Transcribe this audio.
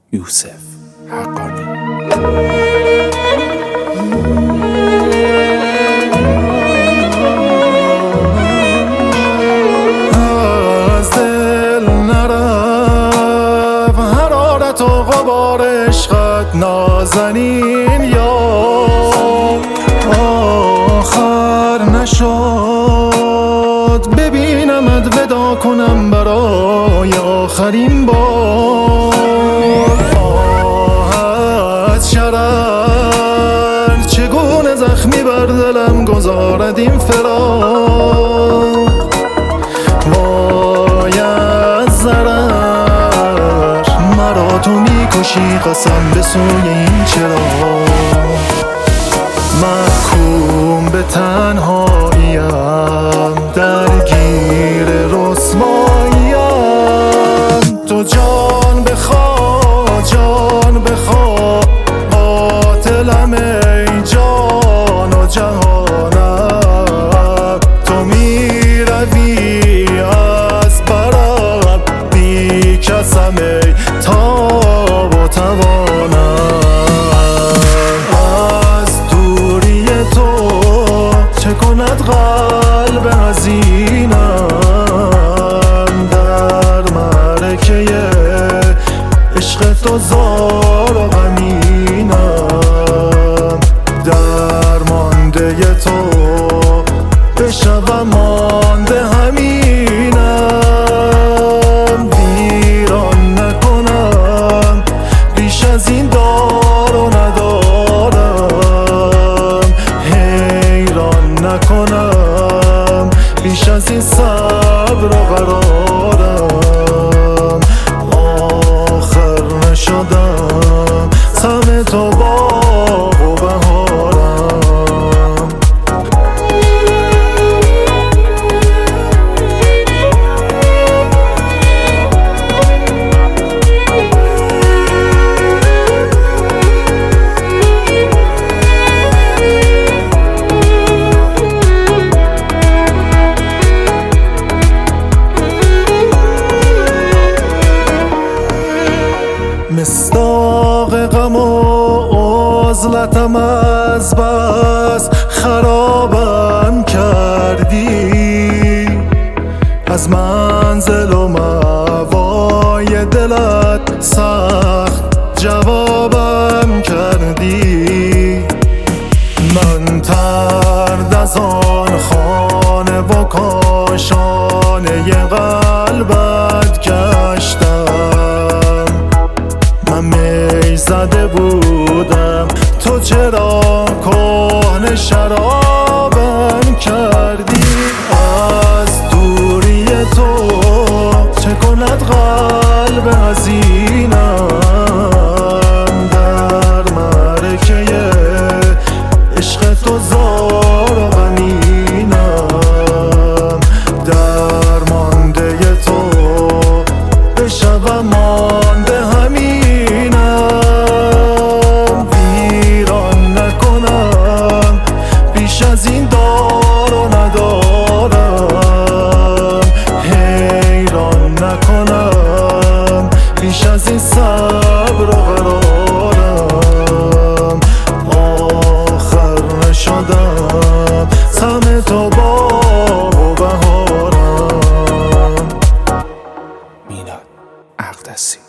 یوسف حقانی. از دل نرفت حرارت و غبار عشقت نازنین، یا آخر نشد ببینمت ودا کنم برای آخرین بار. از شرر چگونه زخمی بر دلم گذارد این فراق، وای از ضرر مرا تو میکشی قسم به سوی این چراغ. محکوم به تنهاییم درگیر رسواییم، تو جان بخواه جان بخواه قاتلم ای جان و جهانم. تو میروی از برم بی کسم ای تاب و توانم. چه کند قلب حزینم در معرکه عشق تو زار و غمینم. درمانده تو بشوم مانده همینم، ویران نکنم بیش از این دار و ندارم، نکنم بیش از این صبر و قرارم. آخر نشدم سم تو باغ و بهارم. مصداق غم و عزلتم از بس خرابم کردی، از منزل و موای دلت سخت جوابم کردی. من ترد از آن خانه و کاشانه قلبت گشتم، می زده بودم تو چرا کهنه شرابم کردی. از دوری تو چه کند قلب حزینم در معرکه عشق تو زار و غمینم. درمانده تو بشوم مانده همینم، ویران نکنم بیش از این دار و ندارم، حیران نکنم بیش از این صبر و قرارم. آخر نشدم سم تو باغ و بهارم. میلاد اقدسی.